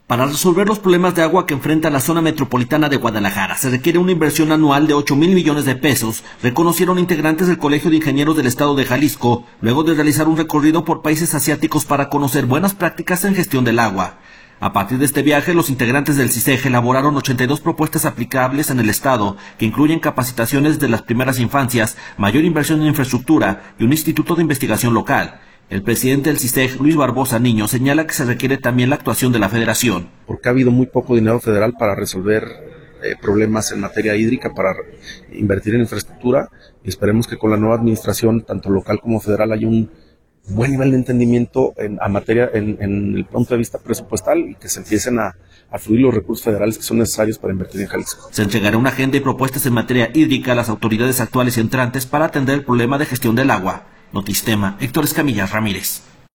Para resolver los problemas de agua que enfrenta la zona metropolitana de Guadalajara, se requiere una inversión anual de 8,000 millones de pesos, reconocieron integrantes del Colegio de Ingenieros del Estado de Jalisco, luego de realizar un recorrido por países asiáticos para conocer buenas prácticas en gestión del agua. A partir de este viaje, los integrantes del CISEG elaboraron 82 propuestas aplicables en el Estado, que incluyen capacitaciones de las primeras infancias, mayor inversión en infraestructura y un instituto de investigación local. El presidente del CISEG, Luis Barbosa Niño, señala que se requiere también la actuación de la Federación. Porque ha habido muy poco dinero federal para resolver problemas en materia hídrica, para invertir en infraestructura, y esperemos que con la nueva administración, tanto local como federal, haya un buen nivel de entendimiento en el punto de vista presupuestal y que se empiecen a fluir los recursos federales que son necesarios para invertir en Jalisco. Se entregará una agenda y propuestas en materia hídrica a las autoridades actuales y entrantes para atender el problema de gestión del agua. Notistema, Héctor Escamilla Ramírez.